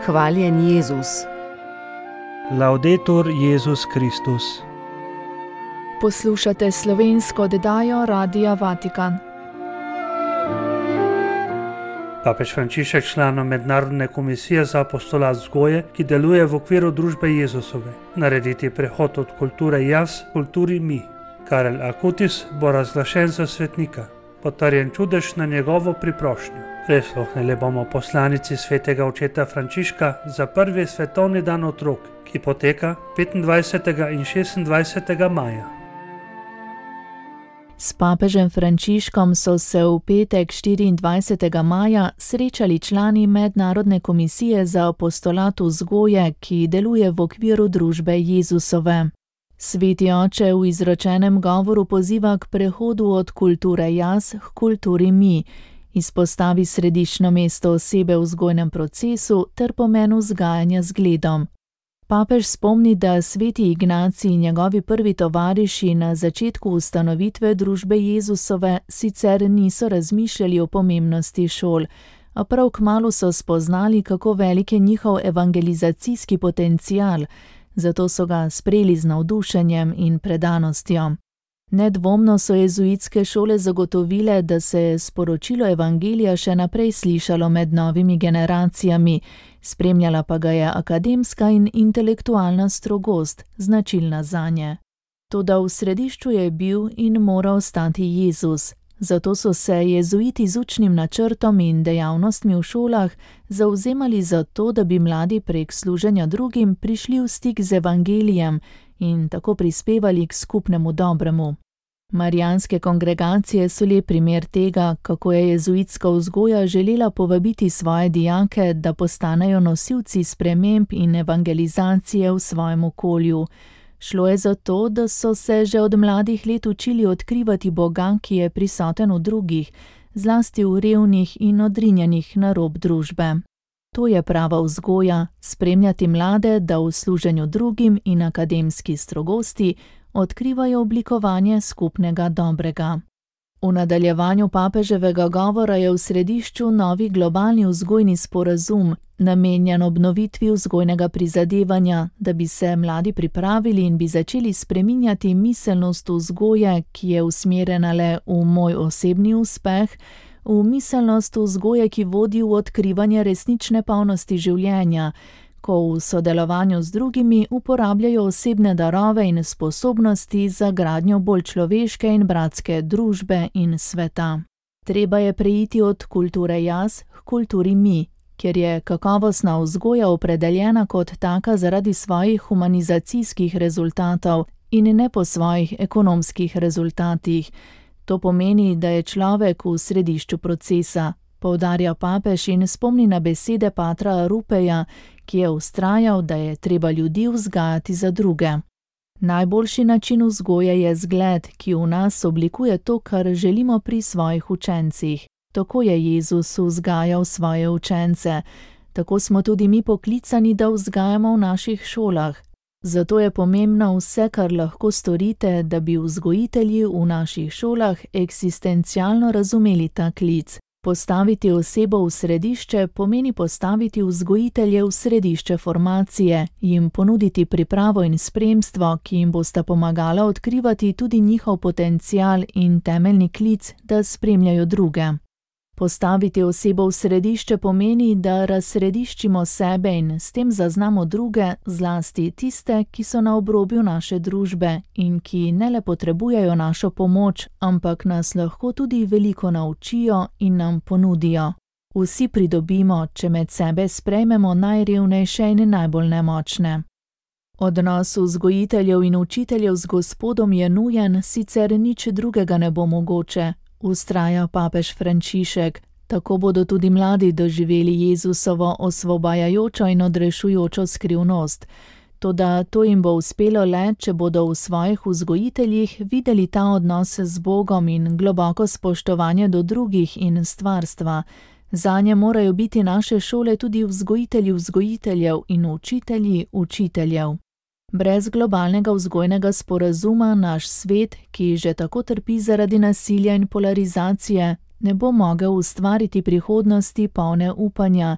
Hvaljen Jezus. Laudetur Jezus Kristus. Poslušate slovensko oddajo Radia Vatikan. Papež Frančišek, član Mednarodne komisije za apostolat vzgoje, ki deluje v okviru družbe Jezusove, narediti prehod od kulture jaz k kulturi mi. Karel Akutis bo razglašen za svetnika, potrjen čudež na njegovo priprošnjo. Prisluhnili bomo poslanici svetega očeta Frančiška za prvi svetovni dan otrok, ki poteka 25. in 26. maja. S papežem Frančiškom so se v petek 24. maja srečali člani Mednarodne komisije za apostolat vzgoje, ki deluje v okviru družbe Jezusove. Sveti oče v izročenem govoru poziva k prehodu od kulture jaz k kulturi mi, izpostavi središčno mesto osebe v vzgojnem procesu ter pomen vzgajanja z zgledom. Papež spomni, da sveti Ignacij in njegovi prvi tovariši na začetku ustanovitve družbe Jezusove sicer niso razmišljali o pomembnosti šol, a prav kmalu so spoznali, kako velik je njihov evangelizacijski potencial, zato so ga sprejeli z navdušenjem in predanostjo. Nedvomno so jezuitske šole zagotovile, da se je sporočilo evangelija še naprej slišalo med novimi generacijami, spremljala pa ga je akademska in intelektualna strogost, značilna zanje. Toda v središču je bil in mora ostati Jezus, zato so se jezuiti z učnim načrtom in dejavnostmi v šolah zavzemali za to, da bi mladi prek služenja drugim prišli v stik z evangelijem in tako prispevali k skupnemu dobremu. Marijanske kongregacije so lep primer tega, kako je jezuitska vzgoja želela povabiti svoje dijake, da postanejo nosilci sprememb in evangelizacije v svojem okolju. Šlo je za to, da so se že od mladih let učili odkrivati Boga, ki je prisoten v drugih, zlasti v revnih in odrinjenih na rob družbe. To je prava vzgoja, spremljati mlade, da v služenju drugim in akademski strogosti odkrivajo oblikovanje skupnega dobrega. V nadaljevanju papeževega govora je v središču novi globalni vzgojni sporazum, namenjen obnovitvi vzgojnega prizadevanja, da bi se mladi pripravili in bi začeli spreminjati miselnost vzgoje, ki je usmerjena le v moj osebni uspeh, v miselnost vzgoje, ki vodi v odkrivanje resnične polnosti življenja, ko v sodelovanju z drugimi uporabljajo osebne darove in sposobnosti za gradnjo bolj človeške in bratske družbe in sveta. Treba je preiti od kulture jaz k kulturi mi, kjer je kakovostna vzgoja opredeljena kot taka zaradi svojih humanizacijskih rezultatov in ne po svojih ekonomskih rezultatih. To pomeni, da je človek v središču procesa, poudarja papež in spomni na besede patra Rupeja, ki je vztrajal, da je treba ljudi vzgajati za druge. Najboljši način vzgoje je zgled, ki v nas oblikuje to, kar želimo pri svojih učencih. Tako je Jezus vzgajal svoje učence. Tako smo tudi mi poklicani, da vzgajamo v naših šolah. Zato je pomembno vse, kar lahko storite, da bi vzgojitelji v naših šolah eksistencialno razumeli ta klic. Postaviti osebo v središče pomeni postaviti vzgojitelje v središče formacije, jim ponuditi pripravo in spremstvo, ki jim bosta pomagala odkrivati tudi njihov potencial in temeljni klic, da spremljajo druge. Postaviti osebo v središče pomeni, da razsrediščimo sebe in s tem zaznamo druge, zlasti tiste, ki so na obrobju naše družbe in ki ne le potrebujejo našo pomoč, ampak nas lahko tudi veliko naučijo in nam ponudijo. Vsi pridobimo, če med sebe sprejmemo najrevnejše in najbolj nemočne. Odnos vzgojiteljev in učiteljev z Gospodom je nujen, sicer nič drugega ne bo mogoče. Vztraja papež Frančišek, tako bodo tudi mladi doživeli Jezusovo osvobajajočo in odrešujočo skrivnost. Toda to jim bo uspelo le, če bodo v svojih vzgojiteljih videli ta odnos z Bogom in globoko spoštovanje do drugih in stvarstva. Zanje morajo biti naše šole tudi vzgojitelji vzgojiteljev in učitelji učiteljev. Brez globalnega vzgojnega sporazuma naš svet, ki že tako trpi zaradi nasilja in polarizacije, ne bo mogel ustvariti prihodnosti polne upanja,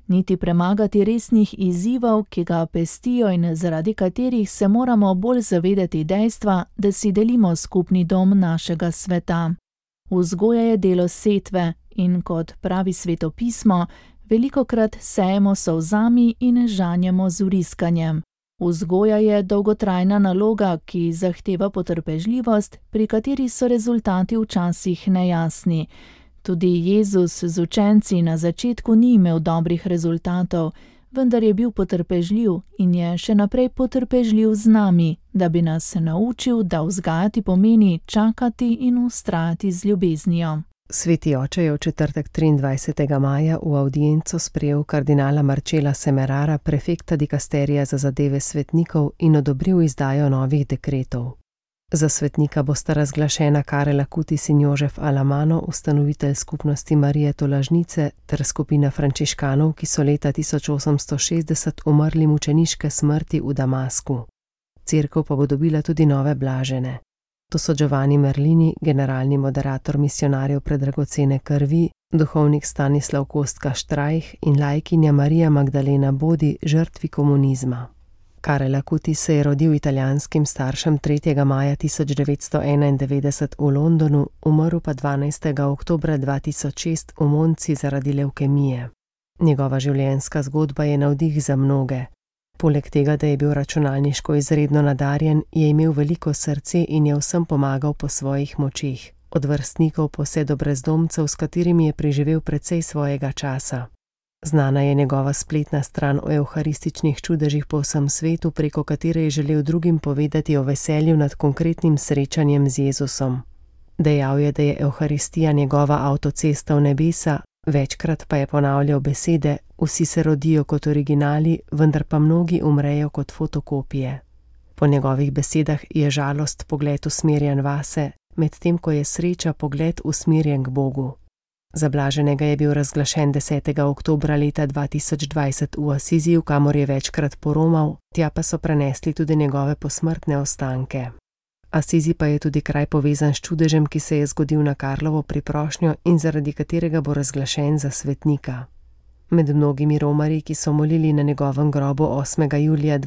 niti premagati resnih izzivov, ki ga pestijo in zaradi katerih se moramo bolj zavedati dejstva, da si delimo skupni dom našega sveta. Vzgoja je delo setve in, kot pravi svetopismo, velikokrat sejemo s solzami in žanjemo z vriskanjem. Vzgoja je dolgotrajna naloga, ki zahteva potrpežljivost, pri kateri so rezultati včasih nejasni. Tudi Jezus z učenci na začetku ni imel dobrih rezultatov, vendar je bil potrpežljiv in je še naprej potrpežljiv z nami, da bi nas naučil, da vzgajati pomeni čakati in vztrajati z ljubeznijo. Sveti oče je v četrtek 23. maja v avdienco sprejel kardinala Marcela Semerara, prefekta dikasterija za zadeve svetnikov, in odobril izdajo novih dekretov. Za svetnika bosta razglašena Karel Acutis in Jožef Alamano, ustanovitelj skupnosti Marije Tolažnice, ter skupina frančiškanov, ki so leta 1860 umrli mučeniške smrti v Damasku. Cerkev pa bo dobila tudi nove blažene. To so Giovanni Merlini, generalni moderator misijonarjev predragocene krvi, duhovnik Stanislav Kostka Štrajh in laikinja Marija Magdalena Bodi, žrtvi komunizma. Karel Acutis se je rodil italijanskim staršem 3. maja 1991 v Londonu, umrl pa 12. oktobra 2006 v Monci zaradi levkemije. Njegova življenjska zgodba je navdih za mnoge. Poleg tega, da je bil računalniško izredno nadarjen, je imel veliko srce in je vsem pomagal po svojih močeh, od vrstnikov pa vse do brezdomcev, s katerimi je preživel precej svojega časa. Znana je njegova spletna stran o evharističnih čudežih po vsem svetu, preko katere je želel drugim povedati o veselju nad konkretnim srečanjem z Jezusom. Dejal je, da je evharistija njegova avtocesta v nebesa, večkrat pa je ponavljal besede: vsi se rodijo kot originali, vendar pa mnogi umrejo kot fotokopije. Po njegovih besedah je žalost pogled usmerjen vase, medtem ko je sreča pogled usmerjen k Bogu. Za blaženega je bil razglašen 10. oktobra leta 2020 v Asiziju, kamor je večkrat poromal, tja pa so prenesli tudi njegove posmrtne ostanke. Asizi pa je tudi kraj povezan s čudežem, ki se je zgodil na Karlovo priprošnjo in zaradi katerega bo razglašen za svetnika. Med mnogimi romarji, ki so molili na njegovem grobu 8. julija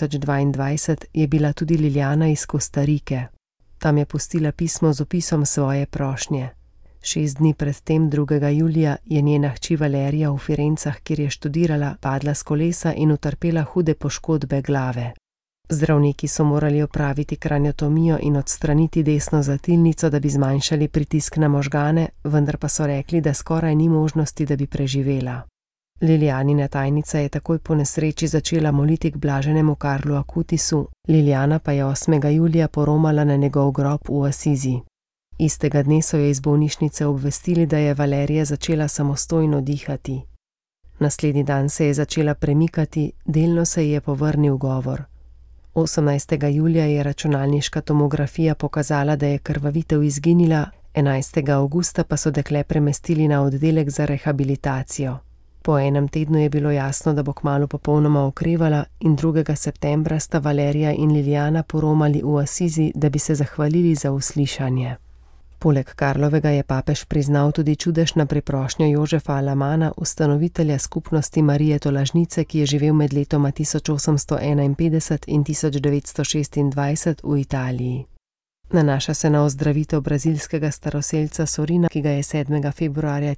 2022, je bila tudi Liljana iz Kostarike. Tam je pustila pismo z opisom svoje prošnje. 6 dni pred tem, 2. julija, je njena hči Valerija v Firencah, kjer je študirala, padla s kolesa in utrpela hude poškodbe glave. Zdravniki so morali opraviti kraniotomijo in odstraniti desno zatilnico, da bi zmanjšali pritisk na možgane, vendar pa so rekli, da skoraj ni možnosti, da bi preživela. Lilijanina tajnica je takoj po nesreči začela moliti k blaženemu Karlu Acutisu, Liljana pa je 8. julija poromala na njegov grob v Asizi. Istega dne so jo iz bolnišnice obvestili, da je Valerija začela samostojno dihati. Naslednji dan se je začela premikati, delno se ji je povrnil govor. 18. julija je računalniška tomografija pokazala, da je krvavitev izginila, 11. avgusta pa so dekle premestili na oddelek za rehabilitacijo. Po enem tednu je bilo jasno, da bo kmalu popolnoma okrevala, in 2. septembra sta Valerija in Liljana poromali v Asizi, da bi se zahvalili za uslišanje. Poleg Karlovega je papež priznal tudi čudežno priprošnjo Jožefa Alamana, ustanovitelja skupnosti Marije Tolažnice, ki je živel med letoma 1851 in 1926 v Italiji. Nanaša se na ozdravitev brazilskega staroselca Sorina, ki ga je 7. februarja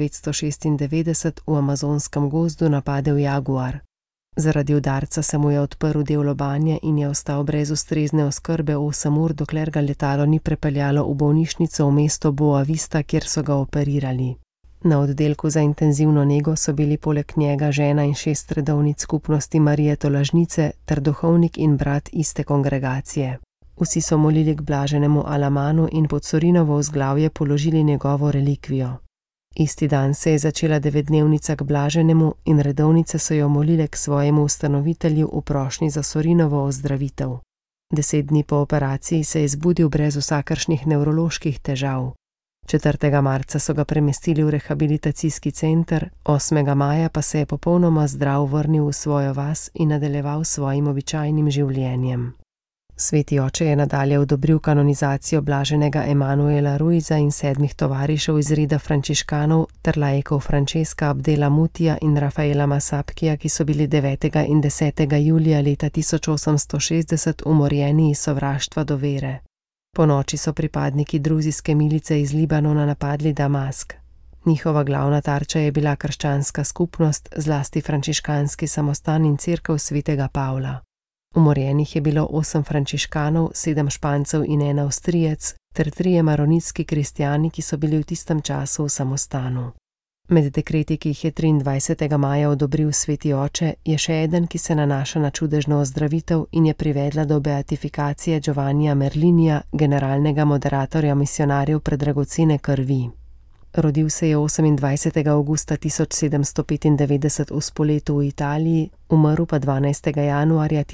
1996 v amazonskem gozdu napadel jaguar. Zaradi udarca se mu je odprl del lobanje in je ostal brez ustrezne oskrbe 8 ur, dokler ga letalo ni prepeljalo v bolnišnico v mesto Boa Vista, kjer so ga operirali. Na oddelku za intenzivno nego so bili poleg njega žena in 6 redovnic skupnosti Marije Tolažnice ter duhovnik in brat iste kongregacije. Vsi so molili k blaženemu Alamanu in pod Sorinovo vzglavje položili njegovo relikvijo. Isti dan se je začela 9-dnevnica k blaženemu in redovnice so jo molile k svojemu ustanovitelju v prošnji za Sorinovo ozdravitev. 10 dni po operaciji se je zbudil brez vsakršnih nevroloških težav. 4. marca so ga premestili v rehabilitacijski center, 8. maja pa se je popolnoma zdrav vrnil v svojo vas in nadaljeval svojim običajnim življenjem. Sveti oče je nadalje odobril kanonizacijo blaženega Emanuela Ruiza in 7 tovarišev iz reda frančiškanov ter laikov Francesca Abdela Mutija in Rafaela Masapkija, ki so bili 9. in 10. julija leta 1860 umorjeni iz sovraštva do vere. Ponoči so pripadniki druzijske milice iz Libanona napadli Damask. Njihova glavna tarča je bila krščanska skupnost, zlasti frančiškanski samostan in cerkev svetega Pavla. Umorjenih je bilo 8 frančiškanov, 7 Špancev in 1 Avstrijec, ter 3 maronitski kristjani, ki so bili v tistem času v samostanu. Med dekreti, ki jih je 23. maja odobril sveti oče, je še eden, ki se nanaša na čudežno ozdravitev in je privedla do beatifikacije Giovannija Merlinija, generalnega moderatorja misionarjev predragocene krvi. Rodil se je 28. avgusta 1795 v Spoletu v Italiji, umrl pa 12. januarja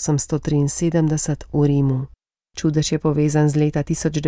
1873 v Rimu. Čudež je povezan z leta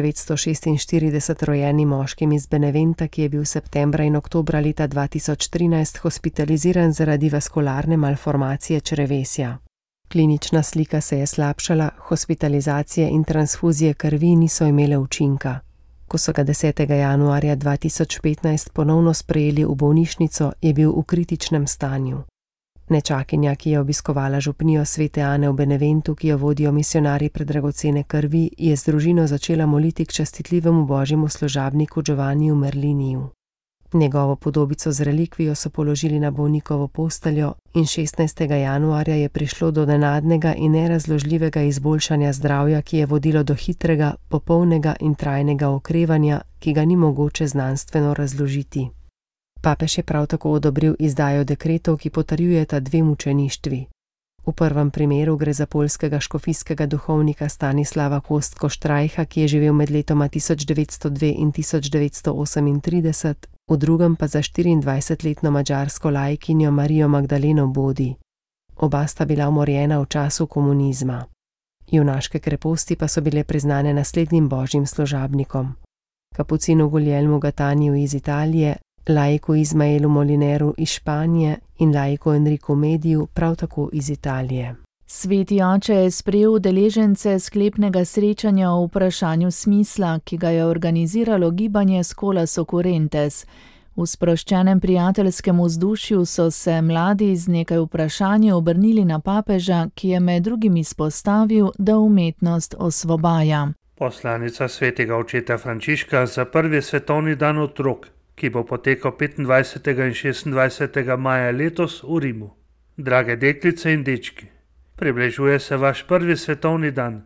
1946 rojenim moškim iz Beneventa, ki je bil septembra in oktobra leta 2013 hospitaliziran zaradi vaskularne malformacije črevesja. Klinična slika se je slabšala, hospitalizacije in transfuzije krvi niso imele učinka. Ko so ga 10. januarja 2015 ponovno sprejeli v bolnišnico, je bil v kritičnem stanju. Nečakinja, ki je obiskovala župnijo svete Ane v Beneventu, ki jo vodijo misionarji predragocene krvi, je z družino začela moliti k častitljivemu božjemu služabniku Giovanniju Merliniju. Njegovo podobico z relikvijo so položili na bolnikovo posteljo in 16. januarja je prišlo do nenadnega in nerazložljivega izboljšanja zdravja, ki je vodilo do hitrega, popolnega in trajnega okrevanja, ki ga ni mogoče znanstveno razložiti. Papež je prav tako odobril izdajo dekretov, ki potrjujeta 2 mučeništvi. V prvem primeru gre za poljskega škofijskega duhovnika Stanislava Kostko-Štrajha, ki je živel med letoma 1902 in 1938, v drugem pa za 24-letno madžarsko laikinjo Marijo Magdaleno Bodi. Oba sta bila umorjena v času komunizma. Junaške kreposti pa so bile priznane naslednjim božjim služabnikom: kapucinu Guglielmu Gataniju iz Italije, laiku Izmaelu Molineru iz Španije in laiku Enriku Mediju, prav tako iz Italije. Sveti oče je sprejel udeležence sklepnega srečanja o vprašanju smisla, ki ga je organiziralo gibanje Scholas Occurrentes. V sproščenem prijateljskem vzdušju so se mladi z nekaj vprašanji obrnili na papeža, ki je med drugim izpostavil, da umetnost osvobaja. Poslanica svetega očeta Frančiška za prvi svetovni dan otrok, ki bo potekal 25. in 26. maja letos v Rimu. Drage deklice in dečki, približuje se vaš prvi svetovni dan.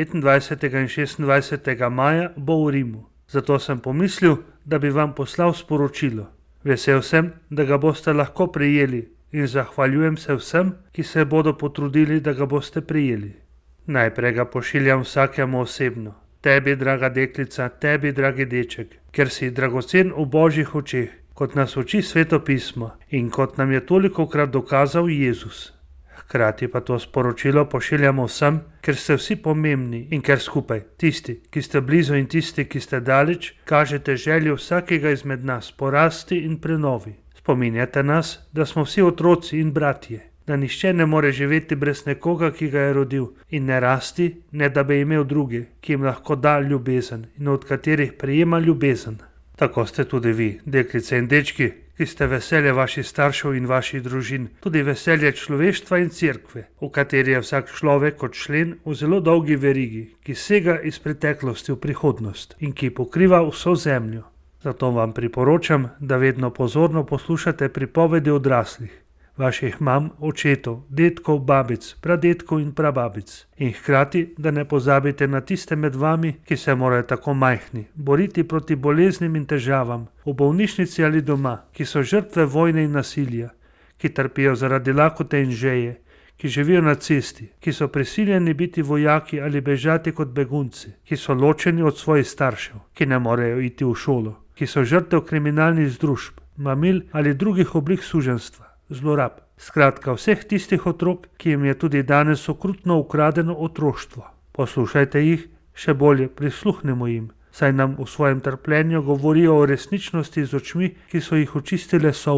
25. in 26. maja bo v Rimu. Zato sem pomislil, da bi vam poslal sporočilo. Vesel sem, da ga boste lahko prijeli in zahvaljujem se vsem, ki se bodo potrudili, da ga boste prijeli. Najprej ga pošiljam vsakemu osebno. Tebi, draga deklica, tebi, dragi deček, ker si dragocen v božjih očeh, kot nas uči Sveto pismo in kot nam je tolikokrat dokazal Jezus. Hkrati pa to sporočilo pošiljamo vsem, ker ste vsi pomembni in ker skupaj, tisti, ki ste blizu in tisti, ki ste daleč, kažete željo vsakega izmed nas porasti in prenovi. Spominjate nas, da smo vsi otroci in bratje, da nihče ne more živeti brez nekoga, ki ga je rodil, in ne rasti, ne da bi imel druge, ki jim lahko da ljubezen in od katerih prejema ljubezen. Tako ste tudi vi, deklice in dečki, ki ste veselje vaših staršev in vaših družin, tudi veselje človeštva in cerkve, v kateri je vsak človek kot člen v zelo dolgi verigi, ki sega iz preteklosti v prihodnost in ki pokriva vso zemljo. Zato vam priporočam, da vedno pozorno poslušate pripovedi odraslih, vaših mam, očetov, dedkov, babic, pradedkov in prababic. In hkrati, da ne pozabite na tiste med vami, ki se morajo tako majhni boriti proti boleznim in težavam, v bolnišnici ali doma, ki so žrtve vojne in nasilja, ki trpijo zaradi lakote in žeje, ki živijo na cesti, ki so prisiljeni biti vojaki ali bežati kot begunci, ki so ločeni od svojih staršev, ki ne morejo iti v šolo, ki so žrtev kriminalnih združb, mamil ali drugih oblik suženjstva, zlorab. Skratka, vseh tistih otrok, ki jim je tudi danes okrutno ukradeno otroštvo. Poslušajte jih, še bolje prisluhnemo jim, saj nam v svojem trpljenju govorijo o resničnosti z očmi, ki so jih očistile solze,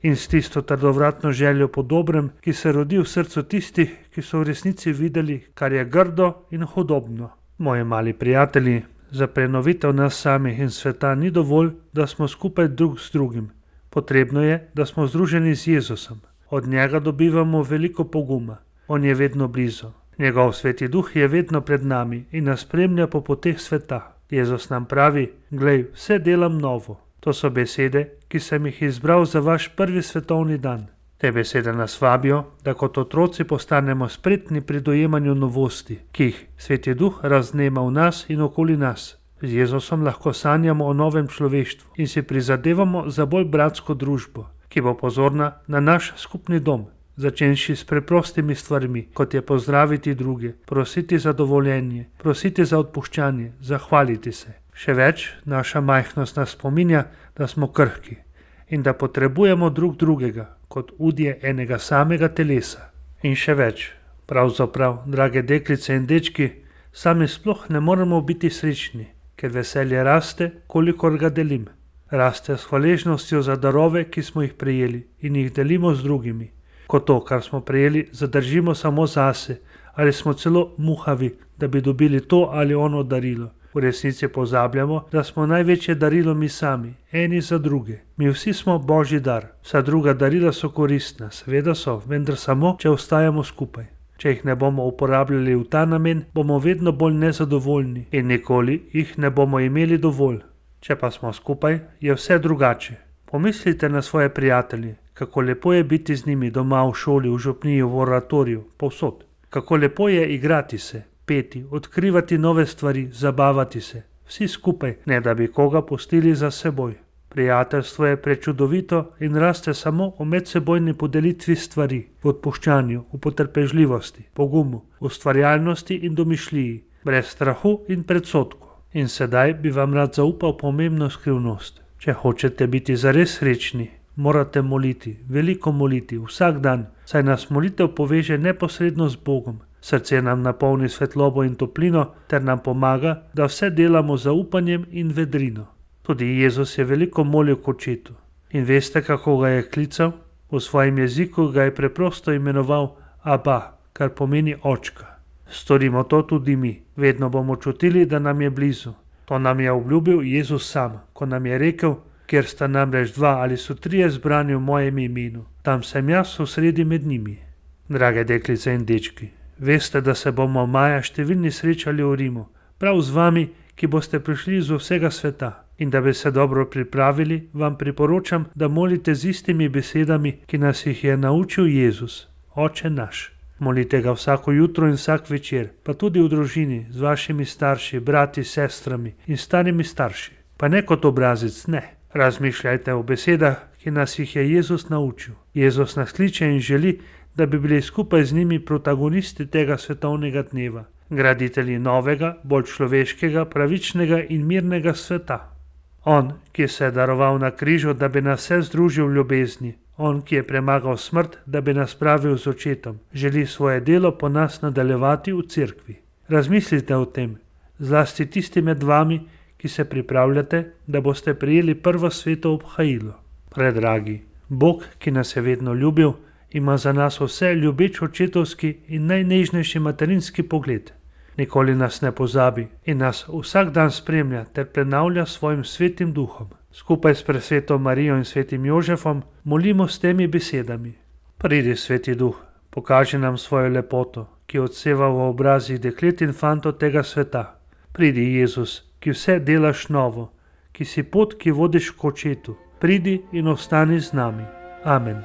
in s tisto trdovratno željo po dobrem, ki se rodi v srcu tistih, ki so v resnici videli, kar je grdo in hudobno. Moji mali prijatelji, za prenovitev nas samih in sveta ni dovolj, da smo skupaj drug z drugim. Potrebno je, da smo združeni z Jezusom. Od njega dobivamo veliko poguma. On je vedno blizu. Njegov Sveti Duh je vedno pred nami in nas spremlja po poteh sveta. Jezus nam pravi: "Glej, vse delam novo." To so besede, ki sem jih izbral za vaš prvi svetovni dan. Te besede nas vabijo, da kot otroci postanemo spretni pri dojemanju novosti, ki jih Sveti Duh raznema v nas in okoli nas. Z Jezusom lahko sanjamo o novem človeštvu in si prizadevamo za bolj bratsko družbo, ki bo pozorna na naš skupni dom, začenši s preprostimi stvarmi, kot je pozdraviti druge, prositi za dovoljenje, prositi za odpuščanje, zahvaliti se. Še več, naša majhnost nas spominja, da smo krhki in da potrebujemo drug drugega, kot udje enega samega telesa. In še več, pravzaprav, drage deklice in dečki, sami sploh ne moremo biti srečni, ker veselje raste, kolikor ga delim. Raste s hvaležnostjo za darove, ki smo jih prejeli in jih delimo z drugimi. Ko to, kar smo prejeli, zadržimo samo zase ali smo celo muhavi, da bi dobili to ali ono darilo. V resnici pozabljamo, da smo največje darilo mi sami, eni za druge. Mi vsi smo Božji dar. Vsa druga darila so koristna, seveda so, vendar samo, če ostajamo skupaj. Če jih ne bomo uporabljali v ta namen, bomo vedno bolj nezadovoljni in nikoli jih ne bomo imeli dovolj. Če pa smo skupaj, je vse drugače. Pomislite na svoje prijatelje, kako lepo je biti z njimi doma, v šoli, v župniji, v oratoriju, povsod. Kako lepo je igrati se, peti, odkrivati nove stvari, zabavati se. Vsi skupaj, ne da bi koga pustili za seboj. Prijateljstvo je prečudovito in raste samo v medsebojni podelitvi stvari, v odpuščanju, v potrpežljivosti, pogumu, ustvarjalnosti in domišljiji, brez strahu in predsodku. In sedaj bi vam rad zaupal pomembno skrivnost. Če hočete biti zares srečni, morate moliti, veliko moliti, vsak dan, saj nas molitev poveže neposredno z Bogom. Srce nam napolni svetlobo in toplino ter nam pomaga, da vse delamo z zaupanjem in vedrino. Tudi Jezus je veliko molil k Očetu. In veste, kako ga je klical? V svojem jeziku ga je preprosto imenoval Aba, kar pomeni očka. Storimo to tudi mi. Vedno bomo čutili, da nam je blizu. To nam je obljubil Jezus sam, ko nam je rekel: "Kjer sta namreč dva ali so trije zbrani v mojem imenu, tam sem jaz v sredi med njimi." Drage deklice in dečki, veste, da se bomo maja številni srečali v Rimu, prav z vami, ki boste prišli iz vsega sveta. In da bi se dobro pripravili, vam priporočam, da molite z istimi besedami, ki nas jih je naučil Jezus, Oče naš. Molite ga vsako jutro in vsak večer, pa tudi v družini, z vašimi starši, brati, sestrami in starimi starši. Pa ne kot obrazec, ne. Razmišljajte o besedah, ki nas jih je Jezus naučil. Jezus nas kliče in želi, da bi bili skupaj z njimi protagonisti tega svetovnega dneva, graditelji novega, bolj človeškega, pravičnega in mirnega sveta. On, ki se je daroval na križu, da bi nas vse združil v ljubezni, on, ki je premagal smrt, da bi nas spravil z Očetom, želi svoje delo po nas nadaljevati v cerkvi. Razmislite o tem, zlasti tisti med vami, ki se pripravljate, da boste prijeli prvo sveto obhajilo. Predragi, Bog, ki nas je vedno ljubil, ima za nas vse ljubeč očetovski in najnežnejši materinski pogled. Nikoli nas ne pozabi in nas vsak dan spremlja ter prenavlja svojim svetim duhom. Skupaj s presveto Marijo in svetim Jožefom molimo s temi besedami. Pridi, Sveti Duh, pokaži nam svojo lepoto, ki odseva v obrazih deklet in fantov tega sveta. Pridi, Jezus, ki vse delaš novo, ki si pot, ki vodiš k Očetu. Pridi in ostani z nami. Amen.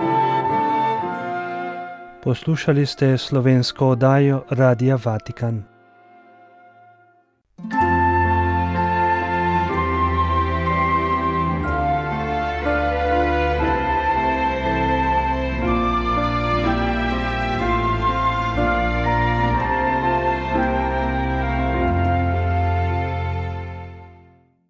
Poslušali ste slovensko oddajo Radia Vatikan.